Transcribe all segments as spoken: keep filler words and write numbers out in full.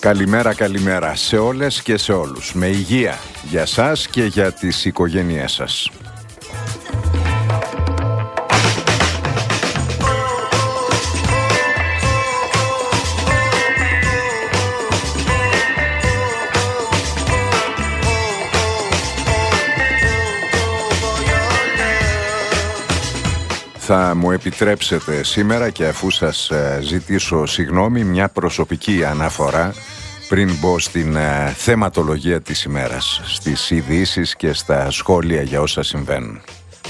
Καλημέρα, καλημέρα σε όλες και σε όλους. Με υγεία για σας και για τις οικογένειές σας. Θα μου επιτρέψετε σήμερα, και αφού σας ζητήσω συγγνώμη, μια προσωπική αναφορά πριν μπω στην θεματολογία της ημέρας, στις ειδήσεις και στα σχόλια για όσα συμβαίνουν.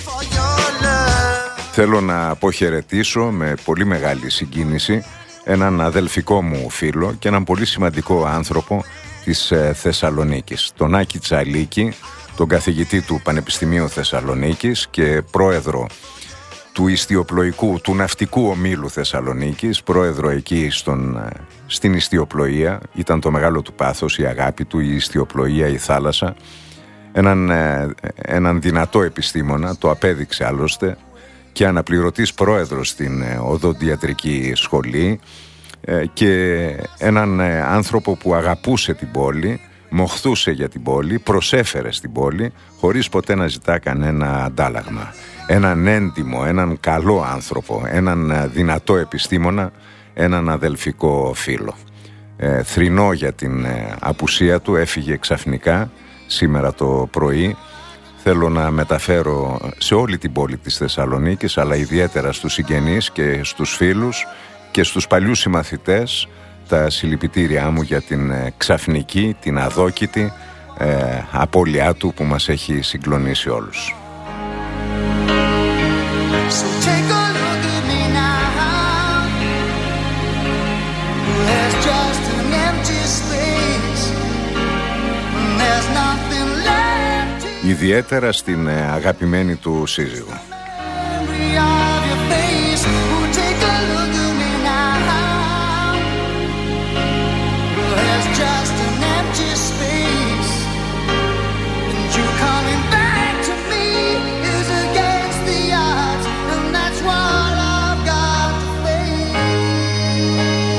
Θέλω να αποχαιρετήσω με πολύ μεγάλη συγκίνηση έναν αδελφικό μου φίλο και έναν πολύ σημαντικό άνθρωπο της Θεσσαλονίκης, τον Άκη Τσαλίκη, τον καθηγητή του Πανεπιστημίου Θεσσαλονίκης και πρόεδρο του ιστιοπλοϊκού, του ναυτικού ομίλου Θεσσαλονίκης, πρόεδρο εκεί στον, στην ιστιοπλοεία. Ήταν το μεγάλο του πάθος, η αγάπη του, η ιστιοπλοεία, η θάλασσα. Έναν, έναν δυνατό επιστήμονα, το απέδειξε άλλωστε, και αναπληρωτής πρόεδρος στην οδοντιατρική σχολή, και έναν άνθρωπο που αγαπούσε την πόλη, μοχθούσε για την πόλη, προσέφερε στην πόλη χωρίς ποτέ να ζητά κανένα αντάλλαγμα. Έναν έντιμο, έναν καλό άνθρωπο, έναν δυνατό επιστήμονα, έναν αδελφικό φίλο. Ε, θρηνώ για την ε, απουσία του, έφυγε ξαφνικά σήμερα το πρωί. Θέλω να μεταφέρω σε όλη την πόλη της Θεσσαλονίκης, αλλά ιδιαίτερα στους συγγενείς και στους φίλους και στους παλιούς συμμαθητές, τα συλληπιτήριά μου για την ε, ξαφνική, την αδόκητη ε, απώλειά του που μας έχει συγκλονίσει όλους. So take a look at me now. There's just an empty space. There's nothing left. Ιδιαίτερα στην ε, αγαπημένη του σύζυγο. Memory of your face. Oh, take a look at me now. There's just an empty space. And you coming back to me is against the odds. That's what I've got to face.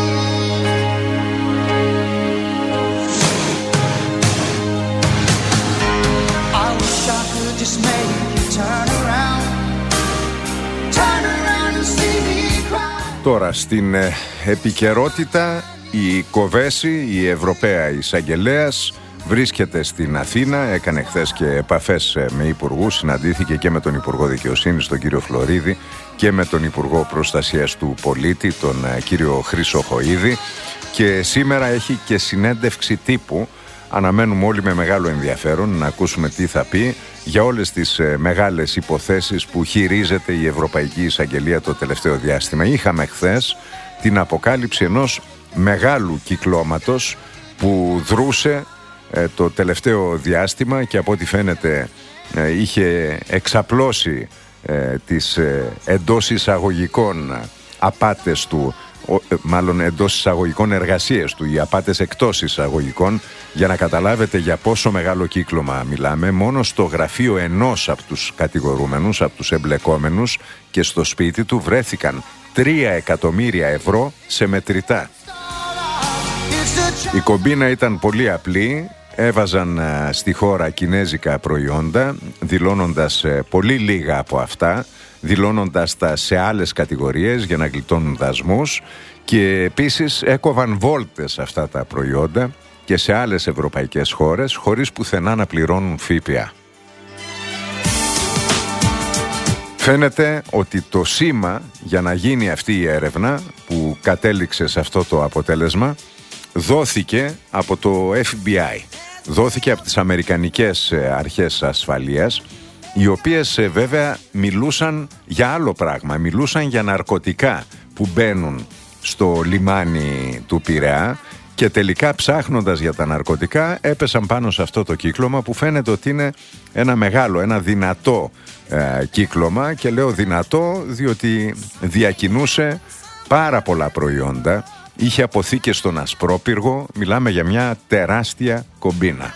I wish I could just make you turn around, turn around and see me cry. Τώρα στην ε, επικαιρότητα, η Κοβέση, η Ευρωπαία Εισαγγελέας, βρίσκεται στην Αθήνα. Έκανε χθες και επαφές με υπουργούς, συναντήθηκε και με τον Υπουργό Δικαιοσύνης, τον κύριο Φλωρίδη, και με τον Υπουργό Προστασίας του Πολίτη, τον κύριο Χρυσοχοΐδη, και σήμερα έχει και συνέντευξη τύπου. Αναμένουμε όλοι με μεγάλο ενδιαφέρον να ακούσουμε τι θα πει για όλες τις μεγάλες υποθέσεις που χειρίζεται η Ευρωπαϊκή Εισαγγελία το τελευταίο διάστημα. Είχαμε χθες την αποκάλυψη ενός μεγάλου κυκλώματος που δρούσε το τελευταίο διάστημα και από ό,τι φαίνεται είχε εξαπλώσει τις εντός εισαγωγικών απάτες του, μάλλον εντός εισαγωγικών εργασίες του, οι απάτες εκτός εισαγωγικών. Για να καταλάβετε για πόσο μεγάλο κύκλωμα μιλάμε, μόνο στο γραφείο ενός από τους κατηγορούμενους, από τους εμπλεκόμενους, και στο σπίτι του βρέθηκαν τρία εκατομμύρια ευρώ σε μετρητά. Η κομπίνα ήταν πολύ απλή. Έβαζαν στη χώρα κινέζικα προϊόντα, δηλώνοντας πολύ λίγα από αυτά, δηλώνοντας τα σε άλλες κατηγορίες για να γλιτώνουν δασμούς, και επίσης έκοβαν βόλτες αυτά τα προϊόντα και σε άλλες ευρωπαϊκές χώρες χωρίς πουθενά να πληρώνουν ΦΠΑ. Φαίνεται ότι το σήμα για να γίνει αυτή η έρευνα που κατέληξε σε αυτό το αποτέλεσμα δόθηκε από το Εφ Μπι Άι, δόθηκε από τις Αμερικανικές αρχές ασφαλείας, οι οποίες βέβαια μιλούσαν για άλλο πράγμα, μιλούσαν για ναρκωτικά που μπαίνουν στο λιμάνι του Πειραιά, και τελικά ψάχνοντας για τα ναρκωτικά έπεσαν πάνω σε αυτό το κύκλωμα που φαίνεται ότι είναι ένα μεγάλο, ένα δυνατό ε, κύκλωμα, και λέω δυνατό διότι διακινούσε πάρα πολλά προϊόντα. Είχε αποθήκες στον Ασπρόπυργο, μιλάμε για μια τεράστια κομπίνα.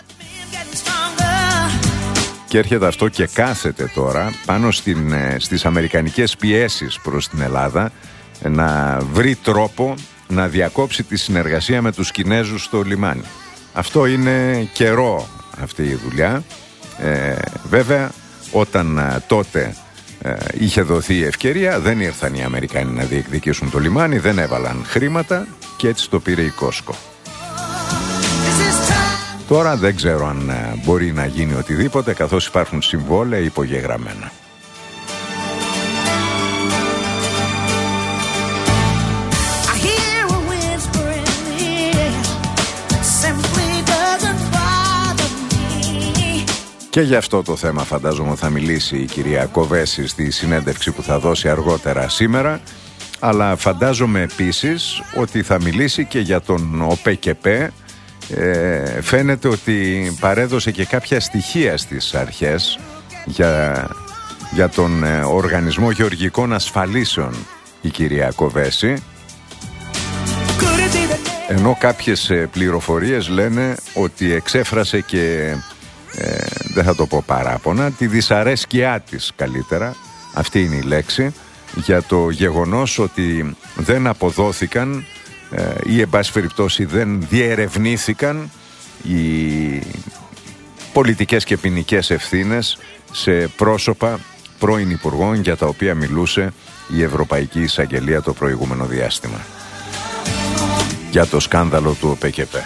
Και έρχεται αυτό και κάθεται τώρα πάνω στην, στις αμερικανικές πιέσεις προς την Ελλάδα να βρει τρόπο να διακόψει τη συνεργασία με τους Κινέζους στο λιμάνι. Αυτό είναι καιρό αυτή η δουλειά. Ε, βέβαια, όταν α, τότε ε, είχε δοθεί η ευκαιρία, δεν ήρθαν οι Αμερικάνοι να διεκδικήσουν το λιμάνι, δεν έβαλαν χρήματα και έτσι το πήρε η Κόσκο. Τώρα δεν ξέρω αν α, μπορεί να γίνει οτιδήποτε, καθώς υπάρχουν συμβόλαια υπογεγραμμένα. Και για αυτό το θέμα φαντάζομαι θα μιλήσει η κυρία Κοβέση στη συνέντευξη που θα δώσει αργότερα σήμερα, αλλά φαντάζομαι επίσης ότι θα μιλήσει και για τον ΟΠΕΚΕΠΕ. Ε, φαίνεται ότι παρέδωσε και κάποια στοιχεία στις αρχές για, για τον ε, Οργανισμό Γεωργικών Ασφαλίσεων η κυρία Κοβέση, ενώ κάποιες ε, πληροφορίες λένε ότι εξέφρασε και Ε, δεν θα το πω παράπονα, τη δυσαρέσκειά της καλύτερα, αυτή είναι η λέξη, για το γεγονός ότι δεν αποδόθηκαν ε, ή εν πάση περιπτώσει δεν διερευνήθηκαν οι πολιτικές και ποινικές ευθύνες σε πρόσωπα πρώην υπουργών για τα οποία μιλούσε η Ευρωπαϊκή Εισαγγελία το προηγούμενο διάστημα για το σκάνδαλο του ΟΠΕΚΕΠΕ.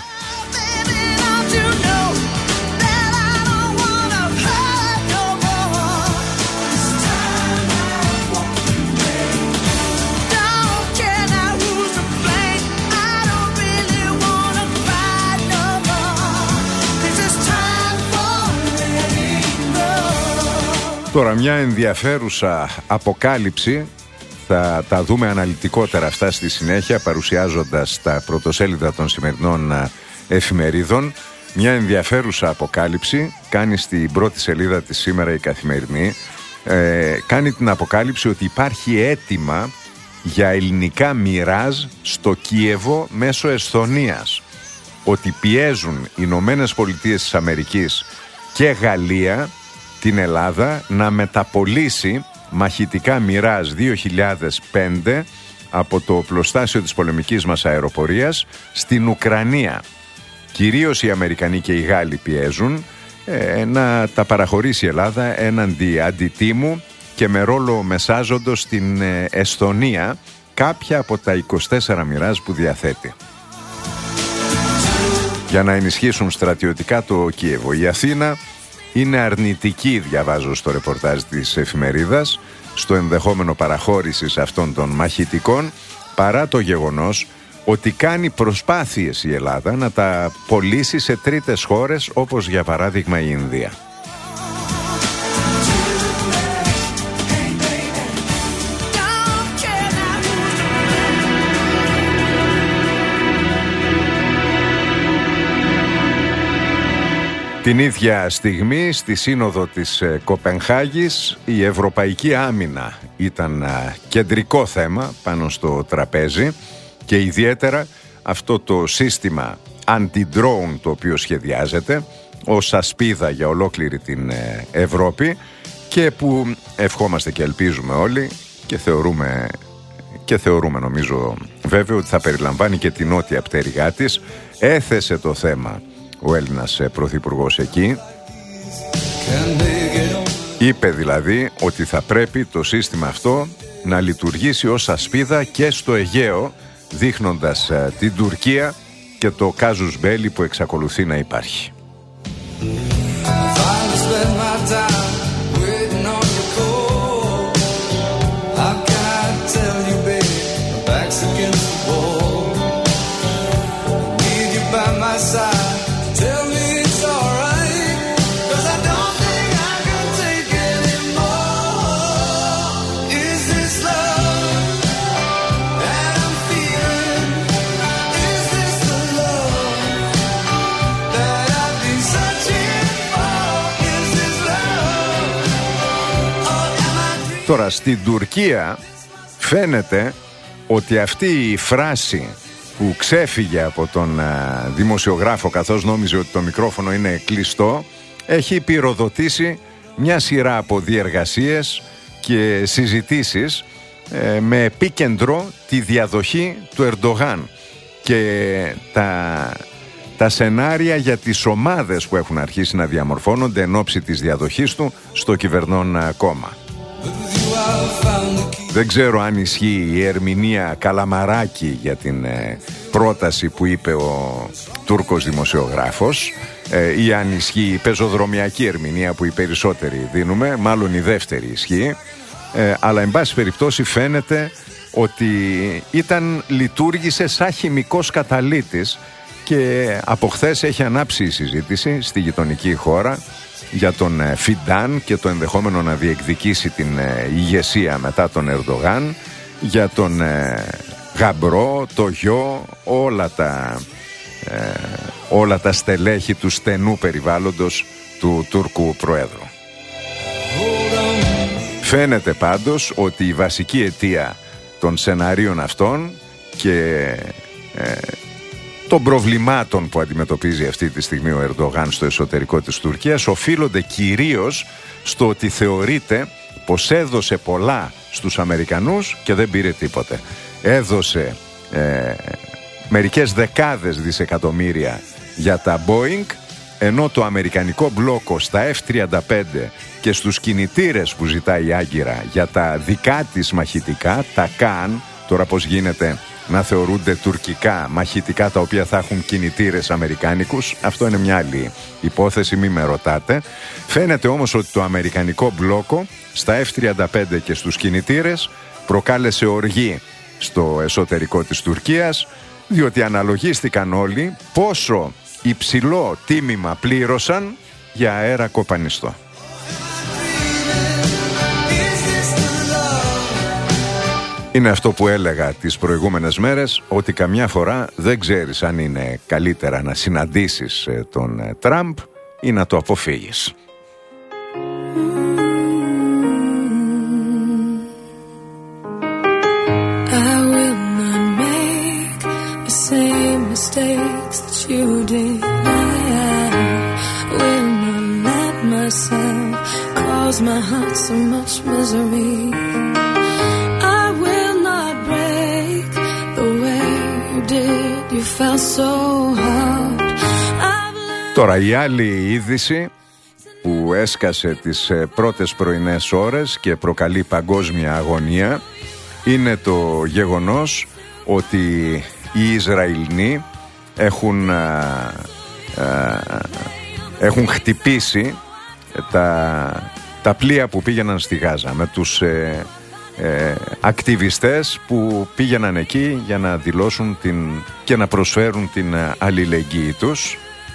Τώρα μια ενδιαφέρουσα αποκάλυψη, θα τα δούμε αναλυτικότερα αυτά στη συνέχεια παρουσιάζοντας τα πρωτοσέλιδα των σημερινών εφημερίδων. Μια ενδιαφέρουσα αποκάλυψη κάνει στην πρώτη σελίδα της σήμερα η Καθημερινή. Ε, κάνει την αποκάλυψη ότι υπάρχει αίτημα για ελληνικά μοιράζ στο Κίεβο μέσω Εσθονίας. Ότι πιέζουν οι Ηνωμένες Πολιτείες της Αμερικής και Γαλλία την Ελλάδα να μεταπολίσει μαχητικά Μιράζ δύο χιλιάδες πέντε από το οπλοστάσιο της πολεμικής μας αεροπορίας στην Ουκρανία. Κυρίως οι Αμερικανοί και οι Γάλλοι πιέζουν ε, να τα παραχωρήσει η Ελλάδα έναντι αντιτίμου και με ρόλο μεσάζοντος στην ε, Εσθονία κάποια από τα είκοσι τέσσερα Μιράζ που διαθέτει, για να ενισχύσουν στρατιωτικά το Κίεβο. Η Αθήνα είναι αρνητική, διαβάζω στο ρεπορτάζ της εφημερίδας, στο ενδεχόμενο παραχώρησης αυτών των μαχητικών, παρά το γεγονός ότι κάνει προσπάθειες η Ελλάδα να τα πωλήσει σε τρίτες χώρες, όπως για παράδειγμα η Ινδία. Την ίδια στιγμή, στη σύνοδο της Κοπενχάγης, η ευρωπαϊκή άμυνα ήταν κεντρικό θέμα πάνω στο τραπέζι και ιδιαίτερα αυτό το σύστημα anti-drone το οποίο σχεδιάζεται ως ασπίδα για ολόκληρη την Ευρώπη και που ευχόμαστε και ελπίζουμε όλοι και θεωρούμε, και θεωρούμε νομίζω βέβαια ότι θα περιλαμβάνει και την νότια πτέρυγά της. Έθεσε το θέμα ο Έλληνας πρωθυπουργός εκεί. Είπε δηλαδή ότι θα πρέπει το σύστημα αυτό να λειτουργήσει ως ασπίδα και στο Αιγαίο, δείχνοντας uh, την Τουρκία και το κάζους μπέλι που εξακολουθεί να υπάρχει. Τώρα στην Τουρκία φαίνεται ότι αυτή η φράση που ξέφυγε από τον α, δημοσιογράφο καθώς νόμιζε ότι το μικρόφωνο είναι κλειστό έχει πυροδοτήσει μια σειρά από διεργασίες και συζητήσεις ε, με επίκεντρο τη διαδοχή του Ερντογάν και τα, τα σενάρια για τις ομάδες που έχουν αρχίσει να διαμορφώνονται εν ώψη της διαδοχής του στο κυβερνών κόμμα. Δεν ξέρω αν ισχύει η ερμηνεία Καλαμαράκη για την ε, πρόταση που είπε ο Τούρκος δημοσιογράφος ε, ή αν ισχύει η πεζοδρομιακή ερμηνεία που οι περισσότεροι δίνουμε, μάλλον η δεύτερη ισχύει, ε, αλλά εν πάση περιπτώσει φαίνεται ότι ήταν, λειτουργήσε σαν χημικός καταλύτης και από χθες έχει ανάψει η συζήτηση στη γειτονική χώρα για τον Φιντάν και το ενδεχόμενο να διεκδικήσει την ηγεσία μετά τον Ερντογάν, για τον γαμπρό, το γιο, όλα τα, ε, όλα τα στελέχη του στενού περιβάλλοντος του Τούρκου Προέδρου. Φαίνεται πάντως ότι η βασική αιτία των σεναρίων αυτών και ε, των προβλημάτων που αντιμετωπίζει αυτή τη στιγμή ο Ερντογάν στο εσωτερικό της Τουρκίας οφείλονται κυρίως στο ότι θεωρείται πως έδωσε πολλά στους Αμερικανούς και δεν πήρε τίποτε. Έδωσε ε, μερικές δεκάδες δισεκατομμύρια για τα Boeing, ενώ το αμερικανικό μπλόκο στα εφ τριάντα πέντε και στους κινητήρες που ζητάει η Άγκυρα για τα δικά της μαχητικά, τα Καν, τώρα πως γίνεται να θεωρούνται τουρκικά μαχητικά τα οποία θα έχουν κινητήρες αμερικάνικους, αυτό είναι μια άλλη υπόθεση, μη με ρωτάτε. Φαίνεται όμως ότι το αμερικανικό μπλόκο στα εφ τριάντα πέντε και στους κινητήρες προκάλεσε οργή στο εσωτερικό της Τουρκίας, διότι αναλογίστηκαν όλοι πόσο υψηλό τίμημα πλήρωσαν για αέρα κοπανιστό. Είναι αυτό που έλεγα τις προηγούμενες μέρες, ότι καμιά φορά δεν ξέρεις αν είναι καλύτερα να συναντήσεις τον Τραμπ ή να το αποφύγεις. I will not make the same mistakes that you did. I will not let myself cause my heart so much misery. Τώρα η άλλη είδηση που έσκασε τις πρώτες πρωινές ώρες και προκαλεί παγκόσμια αγωνία είναι το γεγονός ότι οι Ισραηλοί έχουν, α, α, έχουν χτυπήσει τα, τα πλοία που πήγαιναν στη Γάζα με τους ε, ε, ακτιβιστές που πήγαιναν εκεί για να δηλώσουν την, και να προσφέρουν την αλληλεγγύη τους.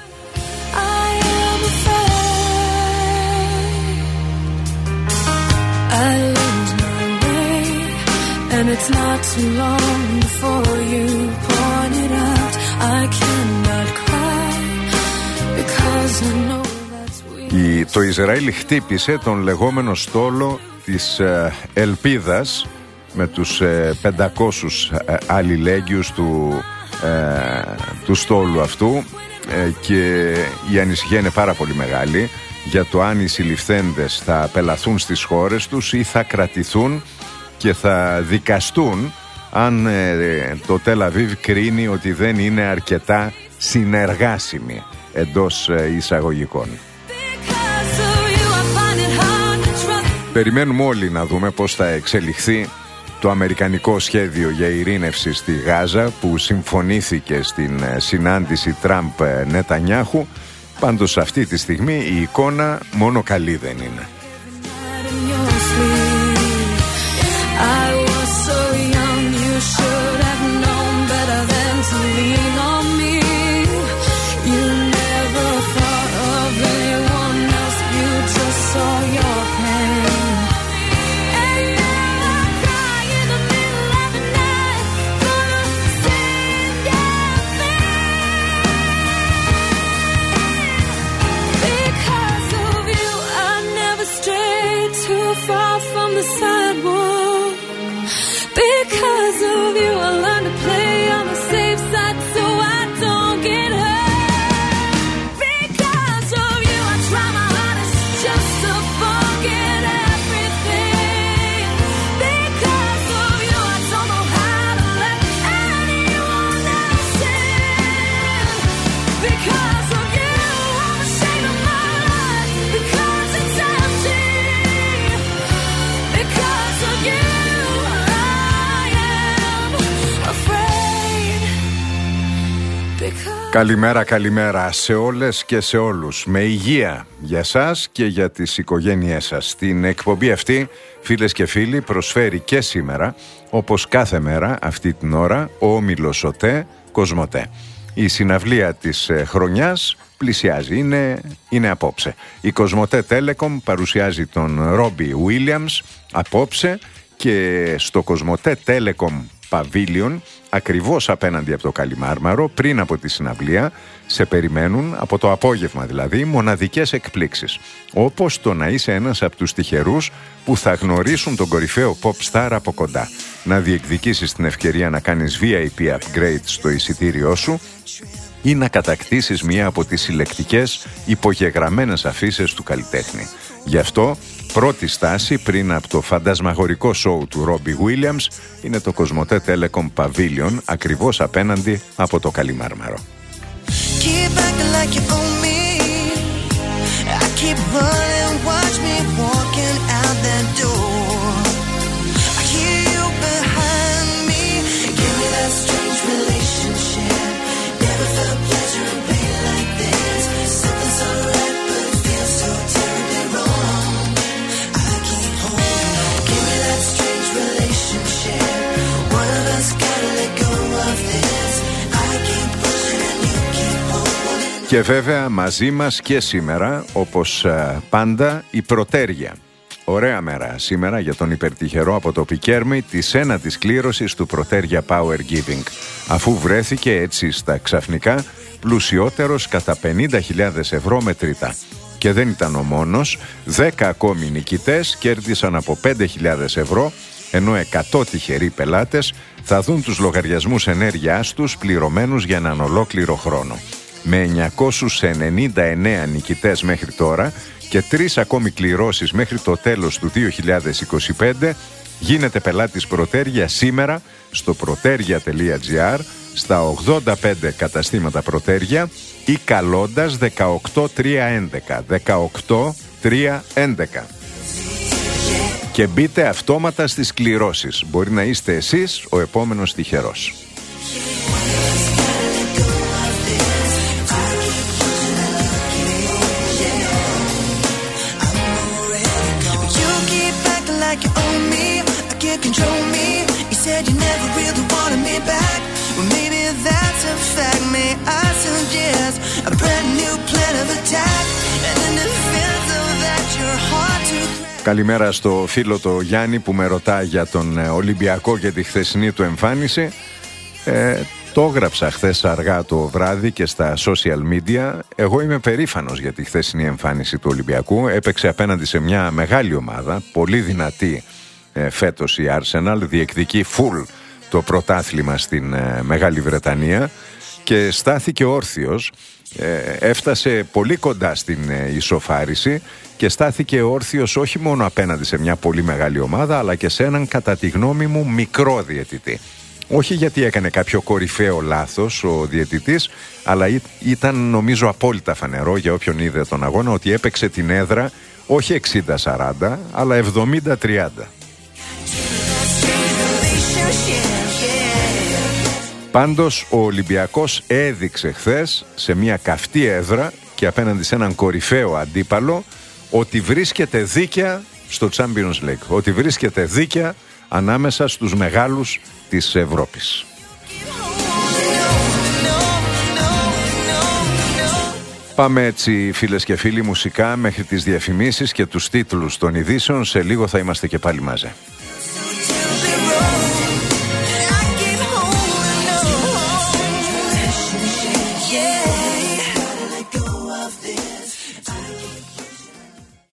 And it's not too long before you point it out. I cannot cry because I know that's we. Το Ισραήλ χτύπησε τον λεγόμενο στόλο της ε, Ελπίδας με τους ε, πεντακόσιους ε, αλληλέγγυους του, ε, του στόλου αυτού ε, και η ανησυχία είναι πάρα πολύ μεγάλη για το αν οι συλληφθέντες θα απελαθούν στις χώρες τους ή θα κρατηθούν και θα δικαστούν αν ε, το Τελ Αβίβ κρίνει ότι δεν είναι αρκετά συνεργάσιμοι εντός ε, εισαγωγικών. Περιμένουμε όλοι να δούμε πώς θα εξελιχθεί το αμερικανικό σχέδιο για ειρήνευση στη Γάζα που συμφωνήθηκε στην ε, συνάντηση Τραμπ-Νετανιάχου. Πάντως αυτή τη στιγμή η εικόνα μόνο καλή δεν είναι. I was so young, you should have known better than to lean on me. You never thought of anyone else, you just saw your pain. And now I cry in the middle of the night, gonna sing your thing. Because of you, I never Καλημέρα, καλημέρα σε όλες και σε όλους. Με υγεία για σας και για τις οικογένειές σας. Την εκπομπή αυτή, φίλες και φίλοι, προσφέρει και σήμερα, όπως κάθε μέρα αυτή την ώρα, ο όμιλος ΟΤΕ Κοσμοτέ. Η συναυλία της ε, χρονιάς πλησιάζει, είναι, είναι απόψε. Η Κοσμοτέ Telecom παρουσιάζει τον Ρόμπι Williams απόψε και στο Κοσμοτέ Telecom Pavilion, ακριβώς απέναντι από το Καλιμάρμαρο, πριν από τη συναυλία, σε περιμένουν, από το απόγευμα δηλαδή, μοναδικές εκπλήξεις. Όπως το να είσαι ένας από τους τυχερούς που θα γνωρίσουν τον κορυφαίο pop star από κοντά. Να διεκδικήσεις την ευκαιρία να κάνεις βι άι πι upgrade στο εισιτήριό σου ή να κατακτήσεις μία από τις συλλεκτικές υπογεγραμμένες αφίσες του καλλιτέχνη. Γι' αυτό, πρώτη στάση πριν από το φαντασμαγορικό σόου του Ρόμπι Williams είναι το Κοσμοτέ Telecom Pavilion, ακριβώς απέναντι από το Καλιμάρμαρο. Και βέβαια μαζί μας και σήμερα, όπως πάντα, η Πρωτέρια. Ωραία μέρα σήμερα για τον υπερτυχερό από το Πικέρμι της ένατης κλήρωσης του Πρωτέρια Power Giving, αφού βρέθηκε έτσι στα ξαφνικά πλουσιότερος κατά πενήντα χιλιάδες ευρώ μετρητά. Και δεν ήταν ο μόνος, δέκα ακόμη νικητές κέρδισαν από πέντε χιλιάδες ευρώ, ενώ εκατό τυχεροί πελάτες θα δουν τους λογαριασμούς ενέργειάς τους πληρωμένους για έναν ολόκληρο χρόνο. Με εννιακόσιους ενενήντα εννέα νικητές μέχρι τώρα και τρεις ακόμη κληρώσεις μέχρι το τέλος του δύο χιλιάδες είκοσι πέντε, γίνεται πελάτης Πρωτέρια σήμερα στο πρωτέρια τελεία τζι άρ, στα ογδόντα πέντε καταστήματα Πρωτέρια ή καλώντας δεκαοκτώ τρία έντεκα. δεκαοκτώ τρία έντεκα. Και μπείτε αυτόματα στις κληρώσεις. Μπορεί να είστε εσείς ο επόμενος τυχερός. Καλημέρα στο φίλο το Γιάννη που με ρωτά για τον Ολυμπιακό και τη χθεσινή του εμφάνιση. Ε, το έγραψα χθες αργά το βράδυ και στα social media. Εγώ είμαι περήφανος για τη χθεσινή εμφάνιση του Ολυμπιακού. Έπαιξε απέναντι σε μια μεγάλη ομάδα, πολύ δυνατή ε, φέτος η Arsenal, διεκδικεί full το πρωτάθλημα στην ε, Μεγάλη Βρετανία και στάθηκε όρθιος, ε, έφτασε πολύ κοντά στην ε, ισοφάριση και στάθηκε όρθιος όχι μόνο απέναντι σε μια πολύ μεγάλη ομάδα, αλλά και σε έναν, κατά τη γνώμη μου, μικρό διαιτητή. Όχι γιατί έκανε κάποιο κορυφαίο λάθος ο διαιτητής, αλλά ήταν νομίζω απόλυτα φανερό για όποιον είδε τον αγώνα ότι έπαιξε την έδρα όχι εξήντα σαράντα, αλλά εβδομήντα τριάντα. Πάντως ο Ολυμπιακός έδειξε χθες σε μια καυτή έδρα και απέναντι σε έναν κορυφαίο αντίπαλο ότι βρίσκεται δίκαια στο Champions League, ότι βρίσκεται δίκαια ανάμεσα στους μεγάλους της Ευρώπης. Πάμε έτσι, φίλες και φίλοι, μουσικά μέχρι τις διαφημίσεις και τους τίτλους των ειδήσεων. Σε λίγο θα είμαστε και πάλι μαζί.